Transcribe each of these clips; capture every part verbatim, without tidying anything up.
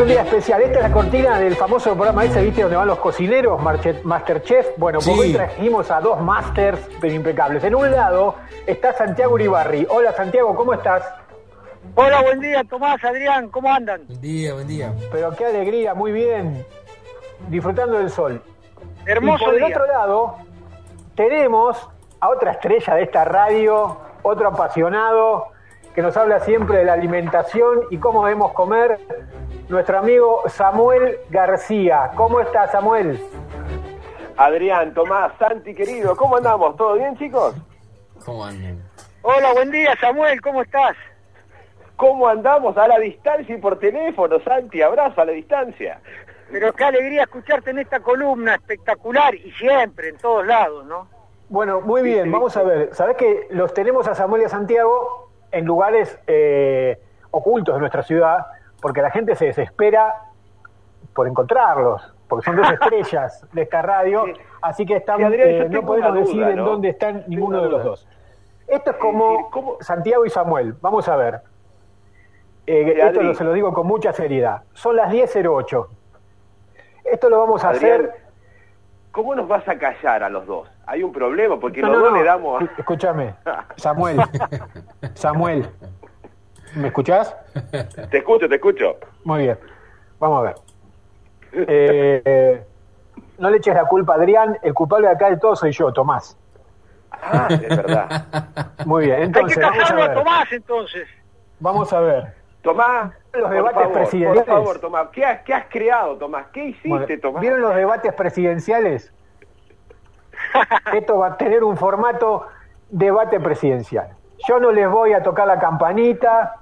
día especial. Esta es la cortina del famoso programa ese, ¿viste? Donde van los cocineros, Masterchef. Bueno, pues sí. Hoy trajimos a dos masters pero impecables. En un lado está Santiago Uribarri. Hola Santiago, ¿cómo estás? Hola, buen día, Tomás, Adrián, ¿cómo andan? Buen día, buen día. Pero qué alegría, muy bien. Disfrutando del sol. Hermoso y por día. el otro lado tenemos a otra estrella de esta radio, otro apasionado que nos habla siempre de la alimentación y cómo debemos comer, nuestro amigo Samuel García. ¿Cómo estás, Samuel? Adrián, Tomás, Santi, querido, ¿cómo andamos? ¿Todo bien, chicos? ¿Cómo andan? Hola, buen día, Samuel, ¿cómo estás? ¿Cómo andamos? A la distancia y por teléfono, Santi, abrazo a la distancia. Pero qué alegría escucharte en esta columna espectacular y siempre, en todos lados, ¿no? Bueno, muy bien, vamos a ver. ¿Sabés que los tenemos a Samuel y a Santiago en lugares eh, ocultos de nuestra ciudad? Porque la gente se desespera por encontrarlos, porque son dos estrellas de esta radio, sí. Así que estamos, sí, Adrián, eh, no podemos duda, decir ¿no? en dónde están ninguno de los dos. Esto es como ¿Cómo? Santiago y Samuel, vamos a ver. Eh, sí, esto lo, se lo digo con mucha seriedad. Son las diez cero ocho. Esto lo vamos a Adrián, hacer... ¿Cómo nos vas a callar a los dos? Hay un problema, porque no, los no, dos no. le damos... Escúchame, Samuel, Samuel, ¿me escuchás? Te escucho, te escucho. Muy bien, vamos a ver. Eh, eh, no le eches la culpa a Adrián, el culpable de acá de todo soy yo, Tomás. Ah, es verdad. Muy bien, entonces... Hay que casarlo vamos a, ver. a Tomás, entonces. Vamos a ver. Tomás, los por debates favor, presidenciales. Por favor, Tomás, ¿qué has, qué has creado, Tomás? ¿Qué hiciste, bueno, Tomás? ¿Vieron los debates presidenciales? Esto va a tener un formato debate presidencial. Yo no les voy a tocar la campanita,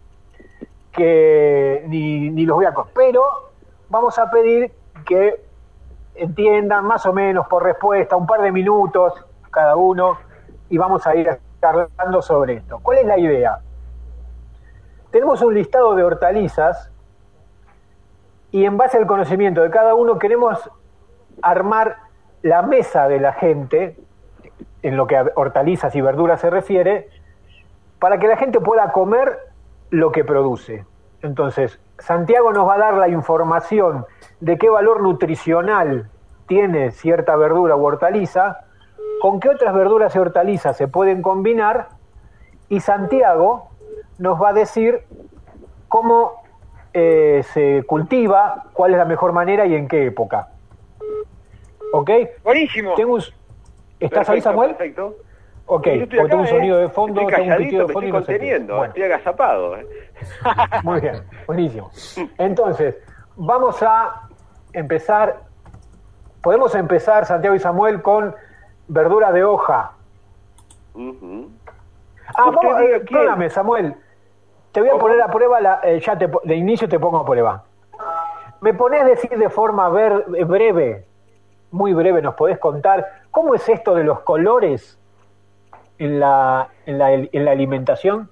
que ni, ni los voy a... Pero vamos a pedir que entiendan más o menos por respuesta, un par de minutos cada uno, y vamos a ir charlando sobre esto. ¿Cuál es la idea? Tenemos un listado de hortalizas y en base al conocimiento de cada uno queremos armar la mesa de la gente, en lo que a hortalizas y verduras se refiere, para que la gente pueda comer lo que produce. Entonces, Santiago nos va a dar la información de qué valor nutricional tiene cierta verdura u hortaliza, con qué otras verduras y hortalizas se pueden combinar, y Santiago nos va a decir cómo eh, se cultiva, cuál es la mejor manera y en qué época. ¿Ok? Buenísimo. Tengo un... ¿Estás perfecto, ahí, Samuel? Perfecto. Ok, porque acá, tengo un sonido de fondo, estoy tengo un pitido de me fondo estoy y no sé qué. conteniendo, Bueno. Estoy agazapado. ¿eh? Muy bien, buenísimo. Entonces, vamos a empezar, podemos empezar, Santiago y Samuel, con verdura de hoja. Uh-huh. Ah, vamos, eh, perdóname, Samuel, te voy a poner a prueba, la, eh, ya te, de inicio te pongo a prueba. ¿Me ponés decir de forma ver, breve, muy breve, nos podés contar, cómo es esto de los colores en la, en la, en la alimentación?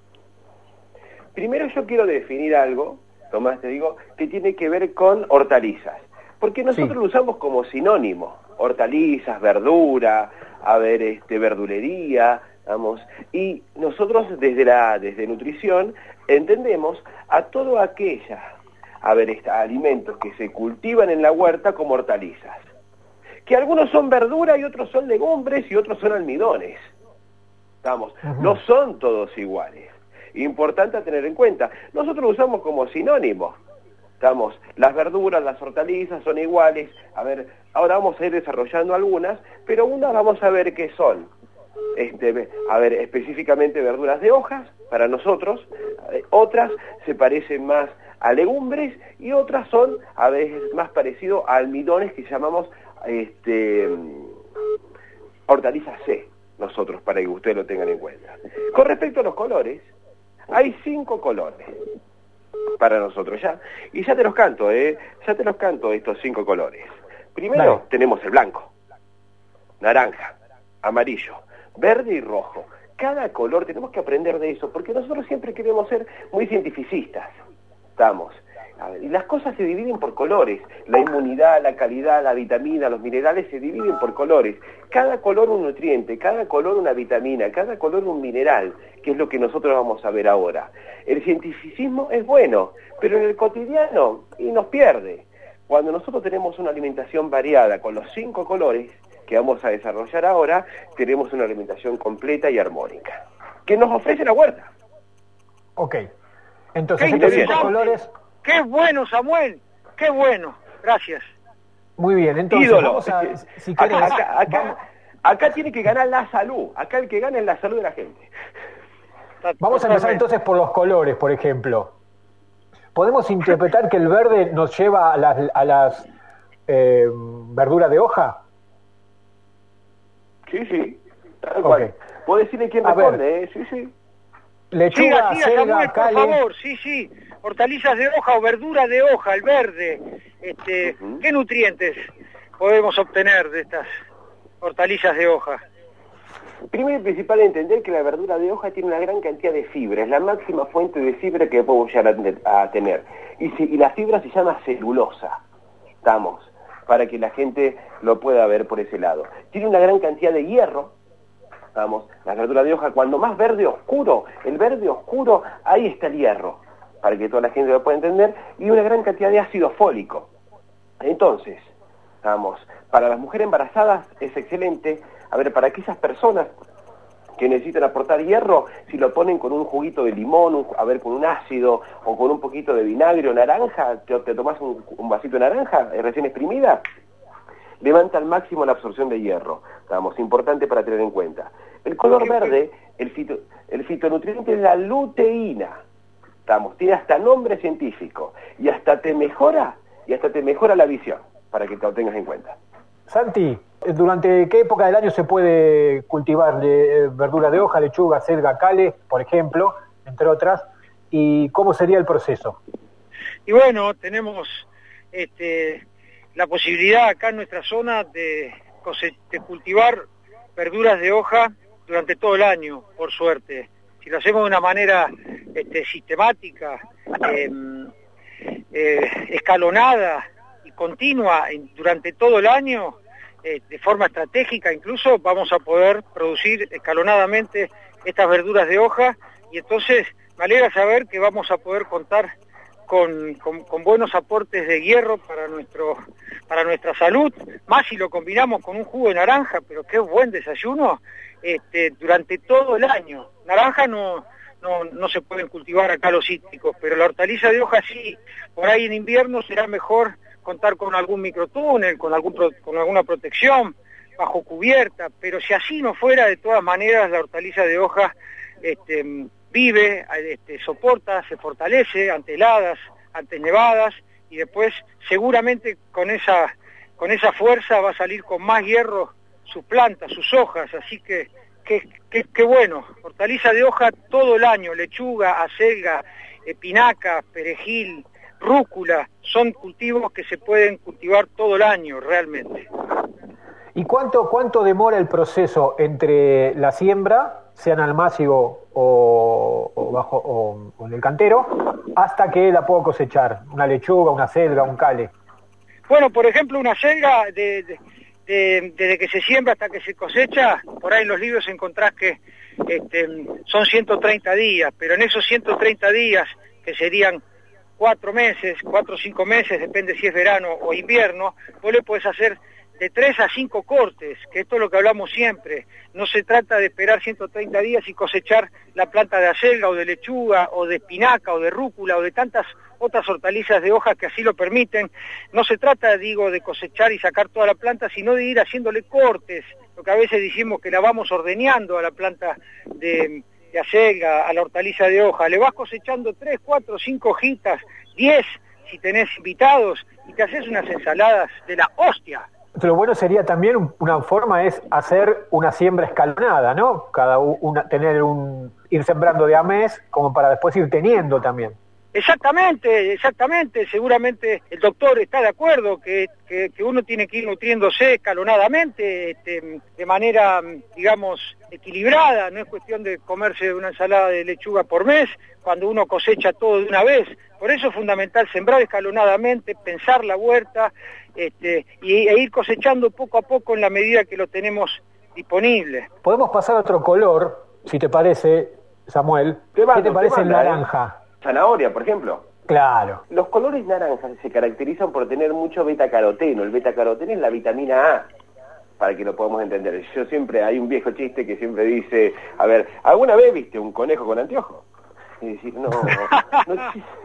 Primero yo quiero definir algo, Tomás, te digo, que tiene que ver con hortalizas. Porque nosotros sí. lo usamos como sinónimo. Hortalizas, verdura, a ver, este, verdulería, vamos. Y nosotros desde la desde nutrición entendemos a todo aquella, a ver, este, alimentos que se cultivan en la huerta como hortalizas. Que algunos son verdura y otros son legumbres y otros son almidones. Vamos, uh-huh. No son todos iguales. Importante a tener en cuenta. Nosotros lo usamos como sinónimo. Estamos, las verduras, las hortalizas son iguales. A ver, ahora vamos a ir desarrollando algunas, pero unas vamos a ver qué son. Este, a ver, específicamente verduras de hojas, para nosotros. Eh, otras se parecen más a legumbres y otras son, a veces, más parecido a almidones que llamamos este, hortalizas C, nosotros, para que ustedes lo tengan en cuenta. Con respecto a los colores, hay cinco colores para nosotros ya, y ya te los canto, ¿eh? Ya te los canto estos cinco colores. Primero Dale. tenemos el blanco, naranja, amarillo, verde y rojo. Cada color tenemos que aprender de eso, porque nosotros siempre queremos ser muy cientificistas, estamos. A ver, y las cosas se dividen por colores. La inmunidad, la calidad, la vitamina, los minerales se dividen por colores. Cada color un nutriente, cada color una vitamina, cada color un mineral, que es lo que nosotros vamos a ver ahora. El cientificismo es bueno, pero en el cotidiano y nos pierde. Cuando nosotros tenemos una alimentación variada con los cinco colores que vamos a desarrollar ahora, tenemos una alimentación completa y armónica, que nos ofrece la huerta. Ok. Entonces, Qué estos cinco interesante. colores... Qué bueno, Samuel, qué bueno, gracias. Muy bien, entonces Ídolo. vamos a... Si querés, acá, acá, acá, vamos- acá tiene que ganar la salud. Acá el que gana es la salud de la gente. Vamos a empezar entonces por los colores, por ejemplo. ¿Podemos interpretar que el verde nos lleva a las, a las eh, verduras de hoja? Sí, sí. Tal Ok. cual. Puedo decirle quién A ver. responde, ¿eh? Sí, sí. Lechuga, Siga, siga, selga, Samuel, por cale... favor, sí, sí. Hortalizas de hoja o verdura de hoja, el verde. Este, Ujú. ¿Qué nutrientes podemos obtener de estas hortalizas de hoja? Primero y principal, entender que la verdura de hoja tiene una gran cantidad de fibra. Es la máxima fuente de fibra que podemos llegar a, a tener. Y, si, y la fibra se llama celulosa. Estamos. Para que la gente lo pueda ver por ese lado. Tiene una gran cantidad de hierro. Vamos, la verdura de hoja, cuando más verde oscuro, el verde oscuro, ahí está el hierro, para que toda la gente lo pueda entender, y una gran cantidad de ácido fólico. Entonces, vamos, para las mujeres embarazadas es excelente. A ver, para aquellas personas que necesitan aportar hierro, si lo ponen con un juguito de limón, un, a ver, con un ácido, o con un poquito de vinagre o naranja, te, te tomás un, un vasito de naranja eh, recién exprimida, levanta al máximo la absorción de hierro. Estamos, importante para tener en cuenta. El color verde, el, fito, el fitonutriente es la luteína. Estamos, tiene hasta nombre científico. Y hasta te mejora, y hasta te mejora la visión, para que te lo tengas en cuenta. Santi, ¿durante qué época del año se puede cultivar eh, verdura de hoja, lechuga, selga, cale, por ejemplo, entre otras? ¿Y cómo sería el proceso? Y bueno, tenemos este, la posibilidad acá en nuestra zona de, cose- de cultivar verduras de hoja durante todo el año, por suerte. Si lo hacemos de una manera este, sistemática, eh, eh, escalonada y continua en- durante todo el año, eh, de forma estratégica incluso, vamos a poder producir escalonadamente estas verduras de hoja, y entonces me alegra saber que vamos a poder contar Con, con, con buenos aportes de hierro para nuestro para nuestra salud, más si lo combinamos con un jugo de naranja, pero qué buen desayuno, este, durante todo el año. Naranja no, no, no se pueden cultivar acá los cítricos, pero la hortaliza de hoja sí. Por ahí en invierno será mejor contar con algún microtúnel, con, algún pro, con alguna protección, bajo cubierta, pero si así no fuera, de todas maneras la hortaliza de hoja este, vive, este, soporta, se fortalece ante heladas, ante nevadas, y después seguramente con esa, con esa fuerza va a salir con más hierro sus plantas, sus hojas, así que qué bueno, hortaliza de hoja todo el año, lechuga, acelga, espinaca, perejil, rúcula, son cultivos que se pueden cultivar todo el año realmente. ¿Y cuánto, cuánto demora el proceso entre la siembra, sea en almácigo o, o, bajo, o, o en el cantero, hasta que la puedo cosechar? Una lechuga, una selga, un cale. Bueno, por ejemplo, una selga, de, de, de, desde que se siembra hasta que se cosecha, por ahí en los libros encontrás que este, son ciento treinta días, pero en esos ciento treinta días, que serían cuatro meses, cuatro o cinco meses, depende si es verano o invierno, vos le podés hacer de tres a cinco cortes, que esto es lo que hablamos siempre. No se trata de esperar ciento treinta días y cosechar la planta de acelga o de lechuga o de espinaca o de rúcula o de tantas otras hortalizas de hojas que así lo permiten. No se trata, digo, de cosechar y sacar toda la planta, sino de ir haciéndole cortes, lo que a veces decimos que la vamos ordeñando a la planta de, de acelga, a la hortaliza de hoja. Le vas cosechando tres, cuatro, cinco hojitas, diez si tenés invitados, y te haces unas ensaladas de la hostia. Lo bueno sería también, una forma es hacer una siembra escalonada, ¿no? Cada una, tener un, ir sembrando de a mes, como para después ir teniendo también. Exactamente, exactamente, seguramente el doctor está de acuerdo que, que, que uno tiene que ir nutriéndose escalonadamente, este, de manera, digamos, equilibrada, no es cuestión de comerse una ensalada de lechuga por mes, cuando uno cosecha todo de una vez. Por eso es fundamental sembrar escalonadamente, pensar la huerta, este, y, e ir cosechando poco a poco en la medida que lo tenemos disponible. Podemos pasar a otro color, si te parece, Samuel. ¿Qué te, te parece el naranja? ¿Eh? Zanahoria, por ejemplo. Claro. Los colores naranjas se caracterizan por tener mucho betacaroteno. El betacaroteno es la vitamina A, para que lo podamos entender. Yo siempre, hay un viejo chiste que siempre dice, a ver, ¿alguna vez viste un conejo con anteojos? Y decir, no, no,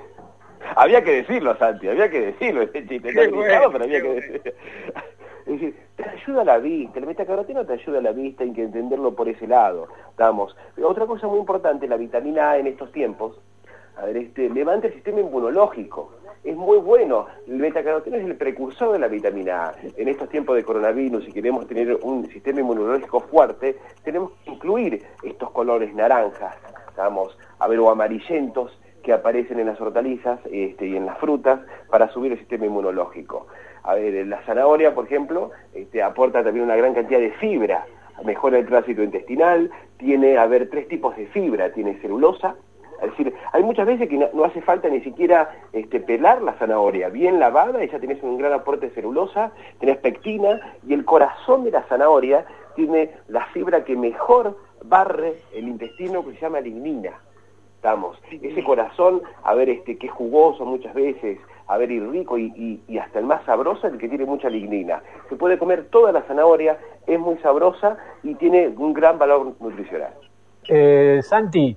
había que decirlo, Santi, había que decirlo, ese chiste está gritado, pero había que decirlo. Es decir, te ayuda a la vista, el betacaroteno te ayuda a la vista, hay que entenderlo por ese lado. Vamos. Otra cosa muy importante, la vitamina A en estos tiempos, a ver, este, levanta el sistema inmunológico. Es muy bueno. El betacaroteno es el precursor de la vitamina A. En estos tiempos de coronavirus, si queremos tener un sistema inmunológico fuerte, tenemos que incluir estos colores naranjas, vamos, a ver, o amarillentos que aparecen en las hortalizas este, y en las frutas para subir el sistema inmunológico. A ver, la zanahoria, por ejemplo, este, aporta también una gran cantidad de fibra, mejora el tránsito intestinal, tiene, a ver, tres tipos de fibra, tiene celulosa. Es decir, hay muchas veces que no, no hace falta ni siquiera este, pelar la zanahoria, bien lavada y ya tenés un gran aporte de celulosa, tenés pectina, y el corazón de la zanahoria tiene la fibra que mejor barre el intestino, que se llama lignina. Estamos, ese corazón, a ver, este, que es jugoso muchas veces, a ver, y rico, y, y, y hasta el más sabroso, el que tiene mucha lignina. Se puede comer toda la zanahoria, es muy sabrosa y tiene un gran valor nutricional. Eh, Santi,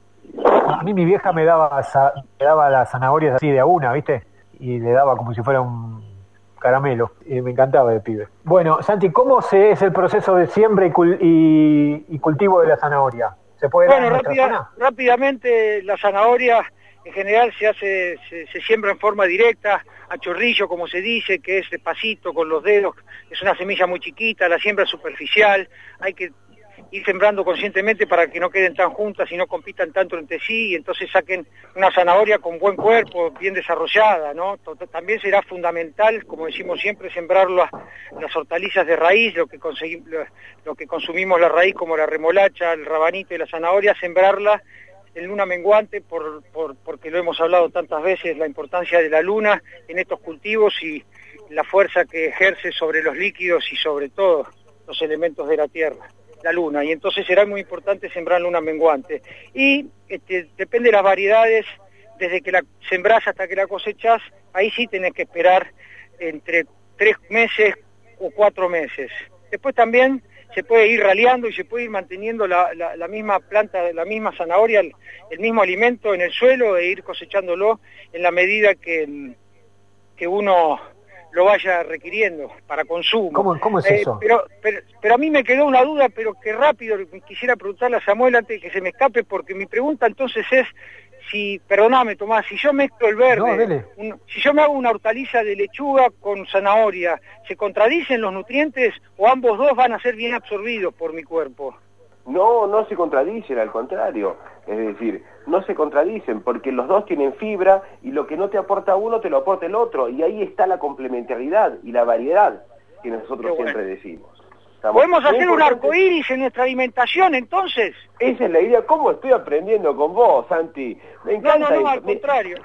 a mí mi vieja me daba, me daba las zanahorias así de a una, ¿viste? Y le daba como si fuera un caramelo. Y me encantaba de pibe. Bueno, Santi, ¿cómo se es el proceso de siembra y, cul y, y cultivo de la zanahoria? ¿Se puede bueno, dar en rápida, zona? rápidamente la zanahoria en general se hace, se, se siembra en forma directa, a chorrillo como se dice, que es despacito con los dedos, es una semilla muy chiquita, la siembra superficial, hay que ir sembrando conscientemente para que no queden tan juntas y no compitan tanto entre sí, y entonces saquen una zanahoria con buen cuerpo, bien desarrollada, ¿no? También será fundamental, como decimos siempre, sembrar las, las hortalizas de raíz, lo que, conseguimos, lo, lo que consumimos la raíz como la remolacha, el rabanito y la zanahoria, sembrarla en luna menguante, por, por, porque lo hemos hablado tantas veces, la importancia de la luna en estos cultivos y la fuerza que ejerce sobre los líquidos y sobre todo los elementos de la tierra, la luna, y entonces será muy importante sembrar luna menguante. Y este, depende de las variedades, desde que la sembrás hasta que la cosechás, ahí sí tenés que esperar entre tres meses o cuatro meses. Después también se puede ir raleando y se puede ir manteniendo la, la, la misma planta, la misma zanahoria, el, el mismo alimento en el suelo e ir cosechándolo en la medida que, que uno lo vaya requiriendo para consumo. ¿Cómo, cómo es eh, eso? Pero, pero, pero a mí me quedó una duda, pero que rápido quisiera preguntarle a Samuel antes de que se me escape, porque mi pregunta entonces es, si, perdóname Tomás, si yo mezclo el verde, no, un, si yo me hago una hortaliza de lechuga con zanahoria, ¿se contradicen los nutrientes o ambos dos van a ser bien absorbidos por mi cuerpo? No, no se contradicen, al contrario. Es decir, no se contradicen porque los dos tienen fibra y lo que no te aporta uno te lo aporta el otro. Y ahí está la complementariedad y la variedad que nosotros bueno. siempre decimos. Estamos ¿Podemos hacer un arco iris en nuestra alimentación entonces? Esa es la idea. ¿Cómo estoy aprendiendo con vos, Santi? Me encanta. No, no, no, eso. al contrario.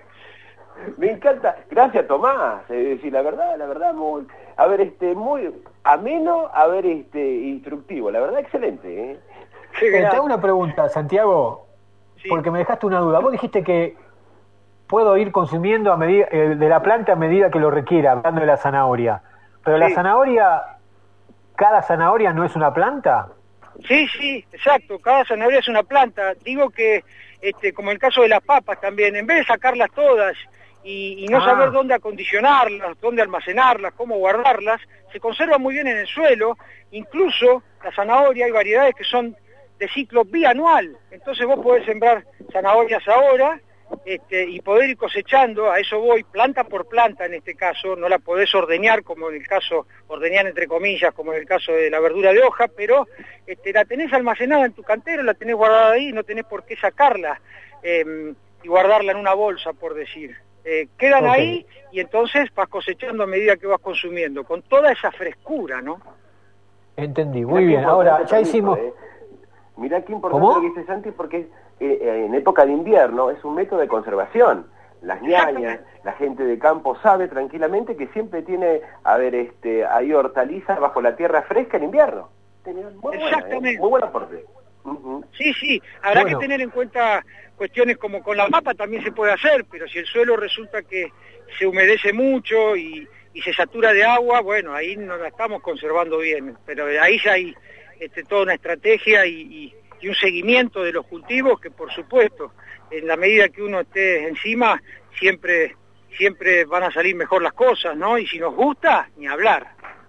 Me encanta. Gracias, Tomás. Es decir, la verdad, la verdad, muy... A ver, este, muy ameno, a ver, este, instructivo. La verdad, excelente, ¿eh? Sí, eh, te hago una pregunta, Santiago, sí. Porque me dejaste una duda. Vos dijiste que puedo ir consumiendo a medida, eh, de la planta a medida que lo requiera, hablando de la zanahoria. Pero sí. La zanahoria, ¿cada zanahoria no es una planta? Sí, sí, exacto. Cada zanahoria es una planta. Digo que, este, como el caso de las papas también, en vez de sacarlas todas y, y no ah. saber dónde acondicionarlas, dónde almacenarlas, cómo guardarlas, se conservan muy bien en el suelo. Incluso la zanahoria, hay variedades que son de ciclo bianual, entonces vos podés sembrar zanahorias ahora este, y poder ir cosechando, a eso voy, planta por planta en este caso, no la podés ordeñar como en el caso, ordeñar entre comillas, como en el caso de la verdura de hoja, pero este, la tenés almacenada en tu cantero, la tenés guardada ahí, no tenés por qué sacarla. Eh, y guardarla en una bolsa, por decir. Eh, quedan Okay. ahí y entonces vas cosechando a medida que vas consumiendo, con toda esa frescura, ¿no? Entendí, Mirá muy qué bien. Ahora, importante, ya permiso, hicimos... eh. Mirá qué importante ¿Cómo? lo que dice Santi, porque es, eh, eh, en época de invierno es un método de conservación. Las ñañas, la gente de campo sabe tranquilamente que siempre tiene, a ver, este, hay hortalizas bajo la tierra fresca en invierno. Muy buena, Exactamente. ¿eh? Muy buen aporte. Uh-huh. Sí, sí, habrá Bueno. que tener en cuenta cuestiones como con la papa también se puede hacer, pero si el suelo resulta que se humedece mucho y, y se satura de agua, bueno, ahí no la estamos conservando bien, pero ahí ya hay este, toda una estrategia y, y, y un seguimiento de los cultivos que, por supuesto, en la medida que uno esté encima, siempre, siempre van a salir mejor las cosas, ¿no? Y si nos gusta, ni hablar.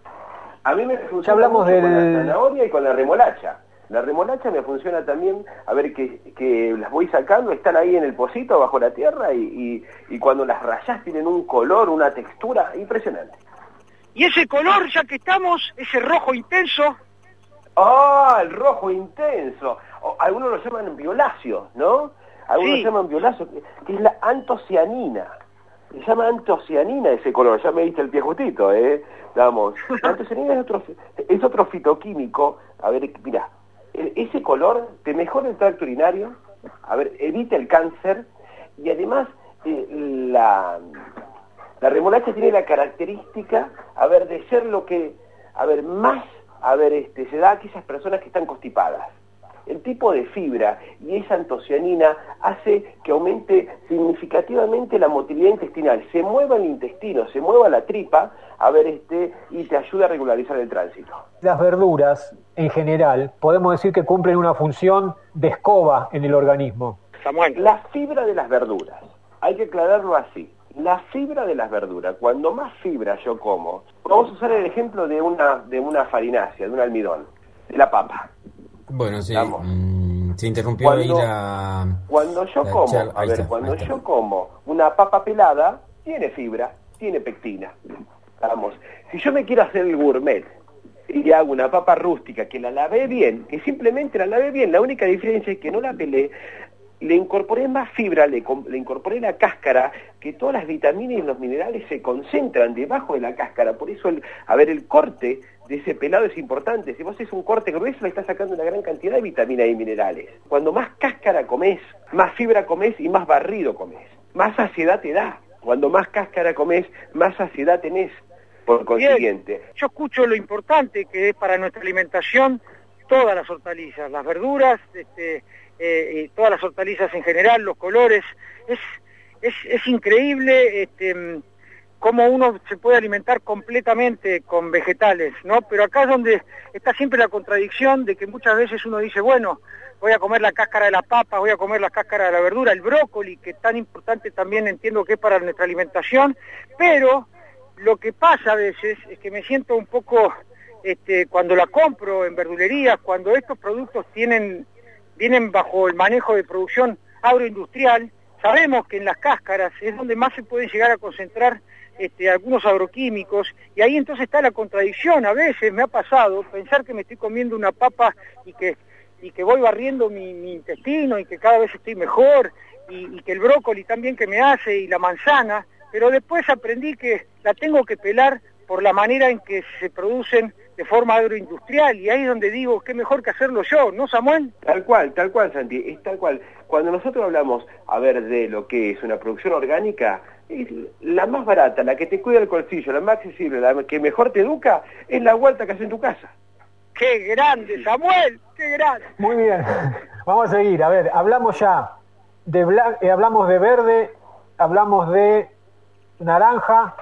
A mí me funciona Ya hablamos mucho con del- la zanahoria y con la remolacha. La remolacha me funciona también, a ver, que, que las voy sacando, están ahí en el pocito bajo la tierra y, y, y cuando las rayás tienen un color, una textura impresionante. Y ese color, ya que estamos, ese rojo intenso, ¡Ah, el rojo intenso! O, algunos lo llaman violáceo, ¿no? Algunos Sí. lo llaman violáceo, que, que es la antocianina. Se llama antocianina ese color, ya me diste el pie justito, ¿eh? Vamos, la antocianina es otro, es otro fitoquímico, a ver, mira, ese color te mejora el tracto urinario, a ver, evita el cáncer, y además eh, la, la remolacha tiene la característica, a ver, de ser lo que, a ver, más, a ver, este, se da a aquellas personas que están constipadas. El tipo de fibra y esa antocianina hace que aumente significativamente la motilidad intestinal, se mueva el intestino, se mueva la tripa, a ver, este, y te ayuda a regularizar el tránsito. Las verduras, en general, podemos decir que cumplen una función de escoba en el organismo. Samuel. La fibra de las verduras, hay que aclararlo así. La fibra de las verduras, cuando más fibra yo como, vamos a usar el ejemplo de una, de una farinácea, de un almidón, de la papa. Bueno, sí, Vamos. mm, se interrumpió ahí Cuando, la... cuando yo la como, charla. a Ahí ver, está, cuando ahí está. yo como una papa pelada, tiene fibra, tiene pectina. Vamos, si yo me quiero hacer el gourmet y hago una papa rústica que la lavé bien, que simplemente la lavé bien, la única diferencia es que no la pelé, le incorporé más fibra, le, le incorporé la cáscara, que todas las vitaminas y los minerales se concentran debajo de la cáscara, por eso, el, a ver, el corte de ese pelado es importante. Si vos haces un corte grueso, le estás sacando una gran cantidad de vitaminas y minerales. Cuando más cáscara comés, más fibra comés y más barrido comés. Más saciedad te da. Cuando más cáscara comés, más saciedad tenés. Por consiguiente. Bien, yo escucho lo importante que es para nuestra alimentación todas las hortalizas, las verduras, este, eh, y todas las hortalizas en general, los colores. Es, es, es increíble este, cómo uno se puede alimentar completamente con vegetales, ¿no? Pero acá es donde está siempre la contradicción de que muchas veces uno dice, bueno, voy a comer la cáscara de la papa, voy a comer la cáscara de la verdura, el brócoli, que tan importante también entiendo que es para nuestra alimentación, pero lo que pasa a veces es que me siento un poco, este, cuando la compro en verdulerías, cuando estos productos tienen, vienen bajo el manejo de producción agroindustrial, sabemos que en las cáscaras es donde más se pueden llegar a concentrar este, algunos agroquímicos, y ahí entonces está la contradicción. A veces me ha pasado pensar que me estoy comiendo una papa y que, y que voy barriendo mi, mi intestino y que cada vez estoy mejor, y, y que el brócoli también que me hace, y la manzana, pero después aprendí que la tengo que pelar por la manera en que se producen de forma agroindustrial, y ahí es donde digo, qué mejor que hacerlo yo, ¿no, Samuel? Tal cual, tal cual, Santi, es tal cual. Cuando nosotros hablamos, a ver, de lo que es una producción orgánica, es la más barata, la que te cuida el bolsillo, la más accesible, la que mejor te educa, es la huerta que haces en tu casa. ¡Qué grande, Samuel! ¡Qué grande! Muy bien, vamos a seguir. A ver, hablamos ya de blan- eh, hablamos de verde, hablamos de naranja,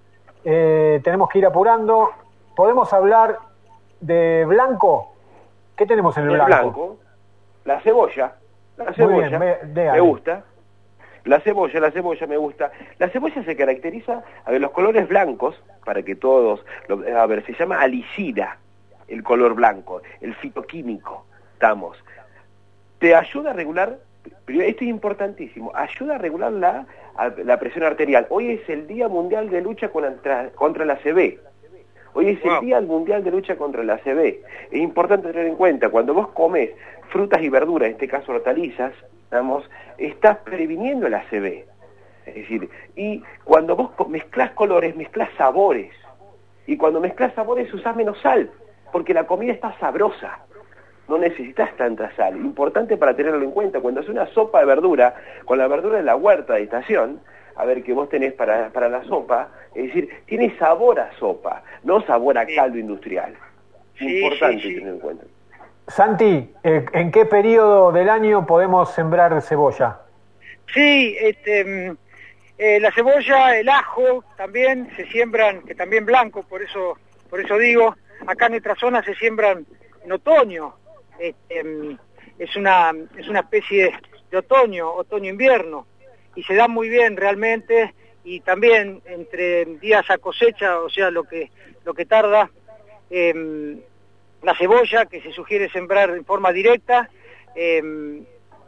eh, tenemos que ir apurando. ¿Podemos hablar de blanco? ¿Qué tenemos en el, El blanco? blanco, la cebolla, la cebolla, bien, me- me, déjale. gusta. La cebolla, la cebolla me gusta. La cebolla se caracteriza, a ver, los colores blancos, para que todos, lo- a ver, se llama alicida, el color blanco, el fitoquímico, estamos. Te ayuda a regular, pero esto es importantísimo, ayuda a regular la, a- la presión arterial. Hoy es el Día Mundial de Lucha contra, contra la A C V. Hoy es Wow. el Día Mundial de Lucha contra la A C V. Es importante tener en cuenta, cuando vos comes frutas y verduras, en este caso hortalizas, Estamos, estás previniendo el A C V. Es decir, y cuando vos mezclás colores, mezclás sabores. Y cuando mezclás sabores usás menos sal, porque la comida está sabrosa. No necesitas tanta sal. Importante para tenerlo en cuenta. Cuando haces una sopa de verdura, con la verdura de la huerta de estación, a ver qué vos tenés para, para la sopa, es decir, tiene sabor a sopa, no sabor a caldo industrial. Sí, Importante sí, sí. tener en cuenta. Santi, eh, ¿en qué periodo del año podemos sembrar cebolla? Sí, este, eh, la cebolla, el ajo también se siembran, que también blanco, por eso, por eso digo, acá en nuestra zona se siembran en otoño. Este, es una, es una especie de otoño, otoño-invierno, y se da muy bien realmente, y también entre días a cosecha, o sea, lo que, lo que tarda, eh, la cebolla, que se sugiere sembrar en forma directa, eh,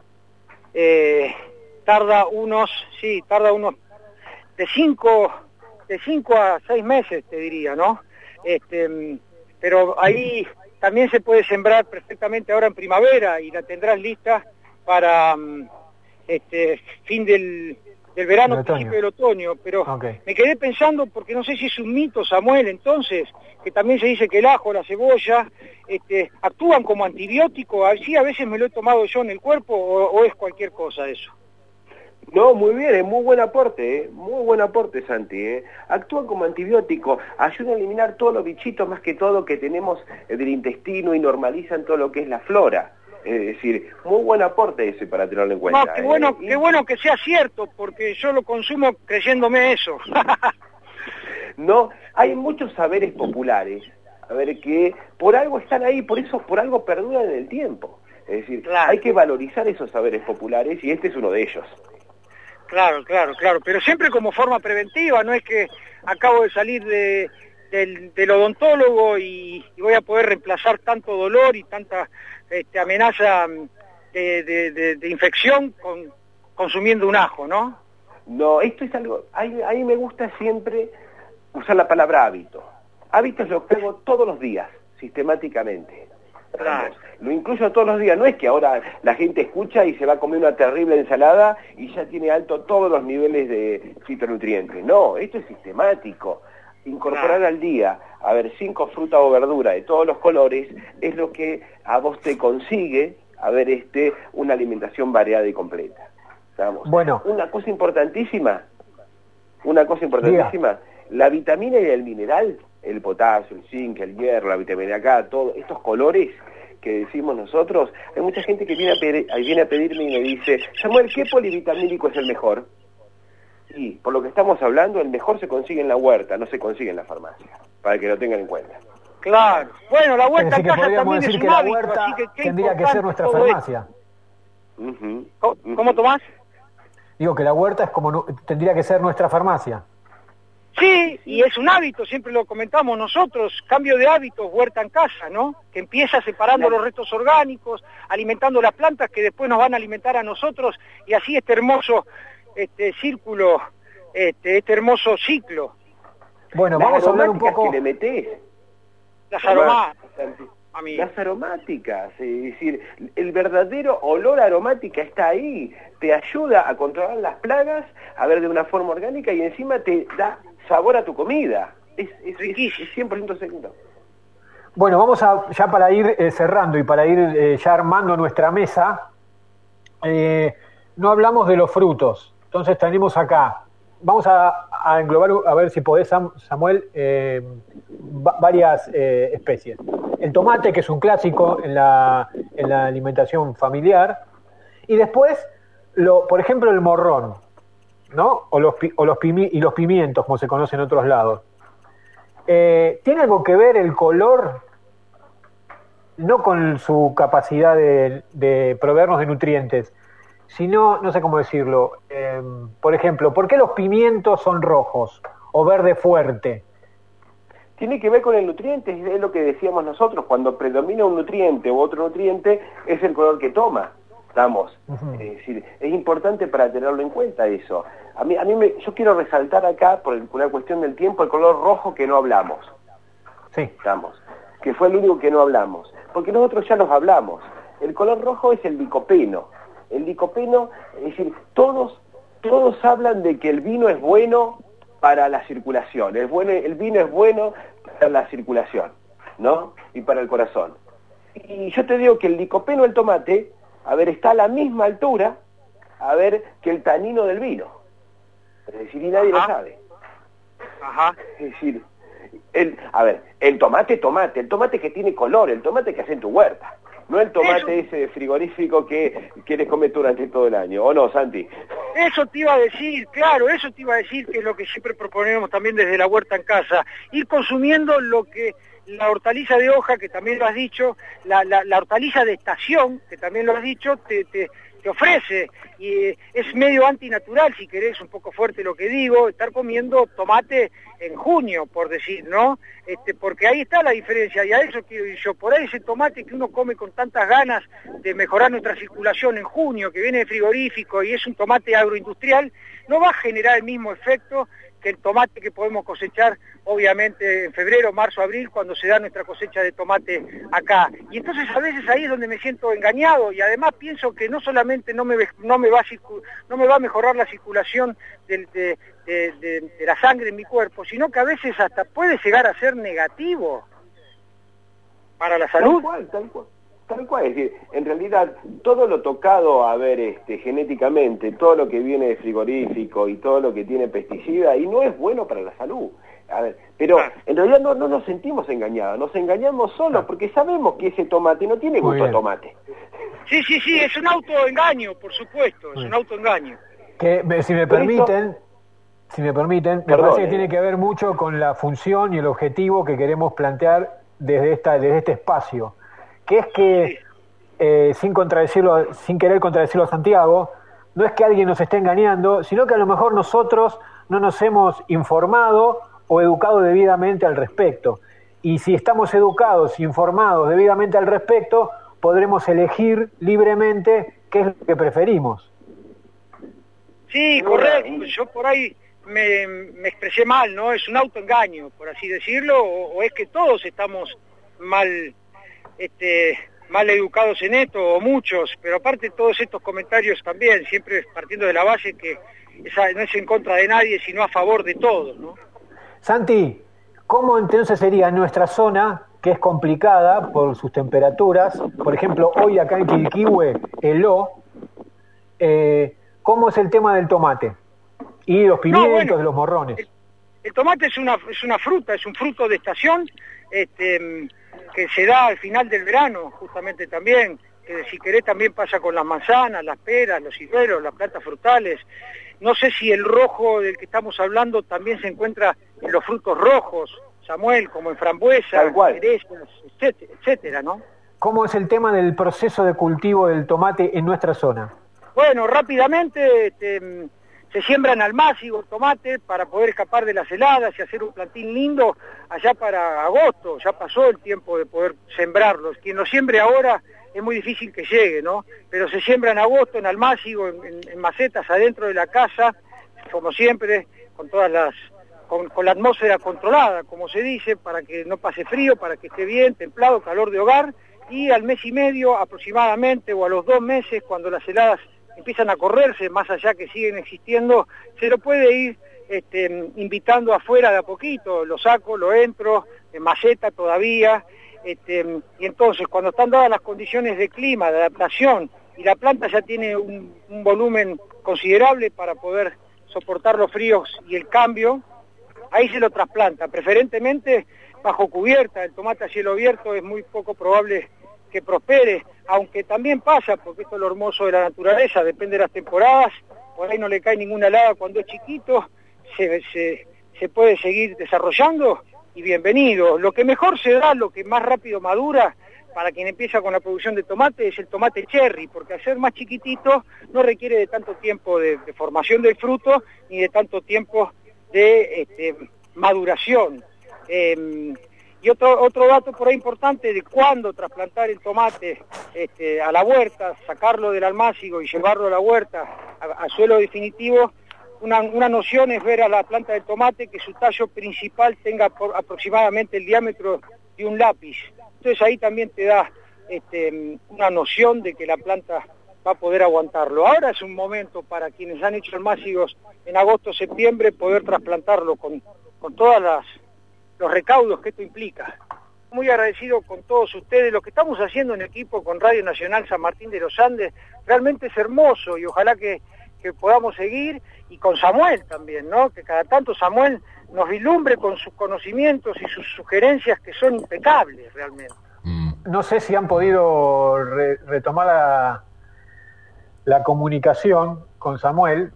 eh, tarda unos, sí, tarda unos de cinco, de cinco a seis meses, te diría, ¿no? Este, pero ahí también se puede sembrar perfectamente ahora en primavera y la tendrás lista para este fin del, del verano, del principio del otoño. Pero okay. Me quedé pensando, porque no sé si es un mito, Samuel, entonces, que también se dice que el ajo, la cebolla, este, actúan como antibiótico. Así a veces me lo he tomado yo en el cuerpo, o, o es cualquier cosa eso. No, muy bien, es muy buen aporte, ¿eh? Muy buen aporte, Santi. ¿eh? Actúan como antibiótico, ayudan a eliminar todos los bichitos más que todo que tenemos del intestino y normalizan todo lo que es la flora. Es decir, muy buen aporte ese para tenerlo en cuenta. No, qué bueno, ¿eh? qué bueno que sea cierto, porque yo lo consumo creyéndome eso. No, hay muchos saberes populares, a ver, que por algo están ahí, por eso, por algo perduran en el tiempo. Es decir, claro. Hay que valorizar esos saberes populares y este es uno de ellos. Claro, claro, claro, pero siempre como forma preventiva, no es que acabo de salir de, del, del odontólogo y, y voy a poder reemplazar tanto dolor y tanta este, amenaza de, de, de, de infección con, consumiendo un ajo, ¿no? No, esto es algo, a mí me gusta siempre usar la palabra hábito. Hábito es lo que hago todos los días, sistemáticamente. Claro. Lo incluyo todos los días, no es que ahora la gente escucha y se va a comer una terrible ensalada y ya tiene alto todos los niveles de fitonutrientes. No, esto es sistemático. Incorporar claro. al día, a ver, cinco frutas o verduras de todos los colores, es lo que a vos te consigue, a ver, este, una alimentación variada y completa. ¿Estamos? Bueno. Una cosa importantísima, una cosa importantísima, Diga. La vitamina y el mineral, el potasio, el zinc, el hierro, la vitamina K, todos estos colores que decimos nosotros, hay mucha gente que viene a, pedir, viene a pedirme y me dice, Samuel, ¿qué polivitamínico es el mejor? Y por lo que estamos hablando, el mejor se consigue en la huerta, no se consigue en la farmacia, para que lo tengan en cuenta. Claro. Bueno, la huerta en casa también decir es un que la hábito, huerta así que qué tendría que ser nuestra farmacia. Uh-huh. ¿Cómo, uh-huh. ¿Cómo Tomás? Digo que la huerta es como tendría que ser nuestra farmacia. Sí, y es un hábito, siempre lo comentamos nosotros, cambio de hábitos, huerta en casa, ¿no? Que empieza separando los restos orgánicos, alimentando las plantas que después nos van a alimentar a nosotros, y así este hermoso este círculo, este, este hermoso ciclo. Bueno, las vamos a hablar un poco... que le metés. Las aromáticas. Las aromáticas, es decir, el verdadero olor aromática está ahí, te ayuda a controlar las plagas, a ver de una forma orgánica y encima te da sabor a tu comida. Es, es, es, es cien por ciento seguro. Bueno, vamos a, ya para ir eh, cerrando y para ir eh, ya armando nuestra mesa, eh, no hablamos de los frutos, entonces tenemos acá, vamos a, a englobar, a ver si podés, Samuel, eh, va, varias eh, especies. El tomate, que es un clásico en la, en la alimentación familiar, y después, lo, por ejemplo, el morrón, ¿no? O los, o los pimi, y los pimientos, como se conoce en otros lados. Eh, ¿Tiene algo que ver el color, no con su capacidad de, de proveernos de nutrientes, sino, no sé cómo decirlo, eh, por ejemplo, ¿por qué los pimientos son rojos o verde fuerte? Tiene que ver con el nutriente, es lo que decíamos nosotros, cuando predomina un nutriente u otro nutriente, es el color que toma, ¿estamos? Uh-huh. Es decir, es importante para tenerlo en cuenta eso. A mí, a mí me, yo quiero resaltar acá, por, el, por una cuestión del tiempo, el color rojo que no hablamos. Sí. ¿Estamos? Que fue el único que no hablamos, porque nosotros ya los hablamos. El color rojo es el licopeno, el licopeno, es decir, todos, todos hablan de que el vino es bueno para la circulación, el, bueno, el vino es bueno para la circulación, ¿no? Y para el corazón. Y yo te digo que el licopeno, el tomate, a ver, está a la misma altura, a ver, que el tanino del vino. Es decir, y nadie Ajá. lo sabe. Ajá. Es decir, el, a ver, el tomate, tomate, el tomate que tiene color, el tomate que hace en tu huerta. No el tomate Eso. ese frigorífico que quieres comer durante todo el año, ¿o no, Santi? Eso te iba a decir, claro, eso te iba a decir, que es lo que siempre proponemos también desde la huerta en casa, ir consumiendo lo que la hortaliza de hoja, que también lo has dicho, la, la, la hortaliza de estación, que también lo has dicho, te, te, te ofrece, y eh, es medio antinatural, si querés, un poco fuerte lo que digo, estar comiendo tomate en junio, por decir, ¿no? Este, porque ahí está la diferencia, y a eso quiero ir yo. Por ahí ese tomate que uno come con tantas ganas de mejorar nuestra circulación en junio, que viene de frigorífico y es un tomate agroindustrial, no va a generar el mismo efecto que el tomate que podemos cosechar, obviamente, en febrero, marzo, abril, cuando se da nuestra cosecha de tomate acá. Y entonces a veces ahí es donde me siento engañado, y además pienso que no solamente no me, no me, va, a circul, no me va a mejorar la circulación de, de, de, de, de la sangre en mi cuerpo, sino que a veces hasta puede llegar a ser negativo para la salud. Tal cual, tal cual. Tal cual, es decir, en realidad todo lo tocado a ver este, genéticamente, todo lo que viene de frigorífico y todo lo que tiene pesticida, y no es bueno para la salud. A ver, pero en realidad no, no nos sentimos engañados, nos engañamos solos porque sabemos que ese tomate no tiene gusto a tomate. Sí, sí, sí, es un autoengaño, por supuesto, es un autoengaño. Que, si me permiten, si me permiten, me Perdón, parece que eh. tiene que ver mucho con la función y el objetivo que queremos plantear desde esta, desde este espacio. Que es que, eh, sin contradecirlo, sin querer contradecirlo a Santiago, no es que alguien nos esté engañando, sino que a lo mejor nosotros no nos hemos informado o educado debidamente al respecto. Y si estamos educados e informados debidamente al respecto, podremos elegir libremente qué es lo que preferimos. Sí, correcto. Yo por ahí me, me expresé mal, ¿no? Es un autoengaño, por así decirlo, o, o es que todos estamos mal... Este, mal educados en esto, o muchos, pero aparte todos estos comentarios también, siempre partiendo de la base que esa, no es en contra de nadie, sino a favor de todos, ¿no? Santi, ¿cómo entonces sería nuestra zona, que es complicada por sus temperaturas? Por ejemplo, hoy acá en Quilquihue, heló, eh, ¿cómo es el tema del tomate? Y los pimientos, no, bueno, de los morrones. El, el tomate es una, es una fruta, es un fruto de estación, este... que se da al final del verano, justamente también, que si querés también pasa con las manzanas, las peras, los ciruelos, las plantas frutales. No sé si el rojo del que estamos hablando también se encuentra en los frutos rojos, Samuel, como en frambuesa, cerezas, etcétera, etcétera, ¿no? ¿Cómo es el tema del proceso de cultivo del tomate en nuestra zona? Bueno, rápidamente... Este, se siembra en almácigo el tomate para poder escapar de las heladas y hacer un plantín lindo allá para agosto. Ya pasó el tiempo de poder sembrarlos. Quien lo siembre ahora es muy difícil que llegue, ¿no? Pero se siembra en agosto, en almácigo, en, en, en macetas adentro de la casa, como siempre, con todas las, con, con la atmósfera controlada, como se dice, para que no pase frío, para que esté bien, templado, calor de hogar, y al mes y medio aproximadamente, o a los dos meses, cuando las heladas empiezan a correrse, más allá que siguen existiendo, se lo puede ir este, invitando afuera de a poquito, lo saco, lo entro, en maceta todavía, este, y entonces cuando están dadas las condiciones de clima, de adaptación, y la planta ya tiene un, un volumen considerable para poder soportar los fríos y el cambio, ahí se lo trasplanta, preferentemente bajo cubierta. El tomate a cielo abierto es muy poco probable que prospere, aunque también pasa, porque esto es lo hermoso de la naturaleza, depende de las temporadas, por ahí no le cae ninguna helada cuando es chiquito, se, se, se puede seguir desarrollando y bienvenido. Lo que mejor se da, lo que más rápido madura para quien empieza con la producción de tomate es el tomate cherry, porque al ser más chiquitito no requiere de tanto tiempo de, de formación del fruto ni de tanto tiempo de este, maduración. Eh, Y otro otro dato por ahí importante de cuándo trasplantar el tomate este, a la huerta, sacarlo del almácigo y llevarlo a la huerta, a, a suelo definitivo, una, una noción es ver a la planta del tomate que su tallo principal tenga por aproximadamente el diámetro de un lápiz. Entonces ahí también te da este, una noción de que la planta va a poder aguantarlo. Ahora es un momento para quienes han hecho almácigos en agosto, septiembre, poder trasplantarlo con, con todas las los recaudos que esto implica. Muy agradecido con todos ustedes, lo que estamos haciendo en equipo con Radio Nacional San Martín de los Andes, realmente es hermoso y ojalá que, que podamos seguir, y con Samuel también, ¿no? Que cada tanto Samuel nos vislumbre con sus conocimientos y sus sugerencias que son impecables realmente. No sé si han podido re retomar la, la comunicación con Samuel.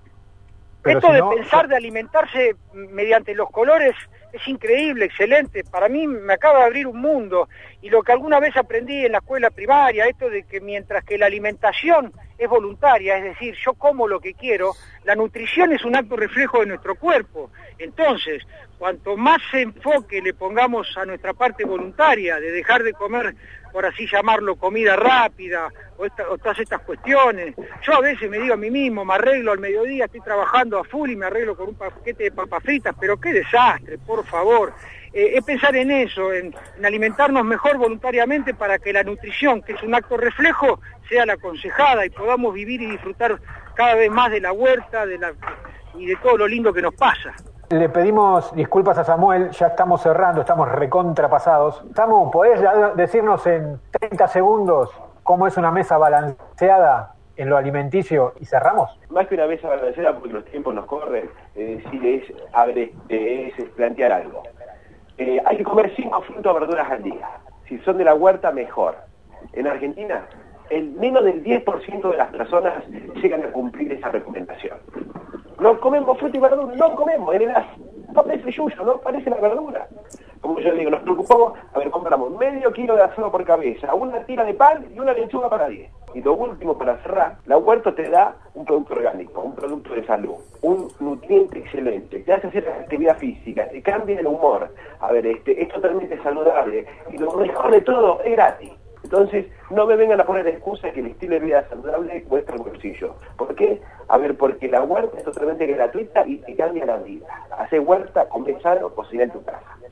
Pero Esto si de no, pensar de alimentarse mediante los colores es increíble, excelente. Para mí me acaba de abrir un mundo. Y lo que alguna vez aprendí en la escuela primaria, esto de que mientras que la alimentación es voluntaria, es decir, yo como lo que quiero, la nutrición es un acto reflejo de nuestro cuerpo. Entonces, cuanto más enfoque le pongamos a nuestra parte voluntaria, de dejar de comer, por así llamarlo, comida rápida, o, esta, o todas estas cuestiones. Yo a veces me digo a mí mismo, me arreglo al mediodía, estoy trabajando a full y me arreglo con un paquete de papas fritas, pero qué desastre, por favor. Eh, es pensar en eso, en, en alimentarnos mejor voluntariamente para que la nutrición, que es un acto reflejo, sea la aconsejada y podamos vivir y disfrutar cada vez más de la huerta de la, y de todo lo lindo que nos pasa. Le pedimos disculpas a Samuel, ya estamos cerrando, estamos recontrapasados. Samu, ¿podés decirnos en treinta segundos cómo es una mesa balanceada en lo alimenticio y cerramos? Más que una mesa balanceada, porque los tiempos nos corren, eh, decir es, abre, eh, es plantear algo. Eh, hay que comer cinco frutas o verduras al día. Si son de la huerta, mejor. En Argentina, el menos del diez por ciento de las personas llegan a cumplir esa recomendación. No comemos fruta y verdura, no comemos, en el no parece yuyo, no parece la verdura. Como yo digo, nos preocupamos, a ver, compramos medio kilo de asado por cabeza, una tira de pan y una lechuga para diez. Y lo último, para cerrar, la huerta te da un producto orgánico, un producto de salud, un nutriente excelente, te hace hacer actividad física, te cambia el humor. A ver, este, es totalmente saludable y lo mejor de todo, es gratis. Entonces, no me vengan a poner excusas que el estilo de vida saludable cuesta el bolsillo. ¿Por qué? A ver, porque la huerta es totalmente gratuita y te cambia la vida. Hacer huerta, comer sano, cocinar en tu casa.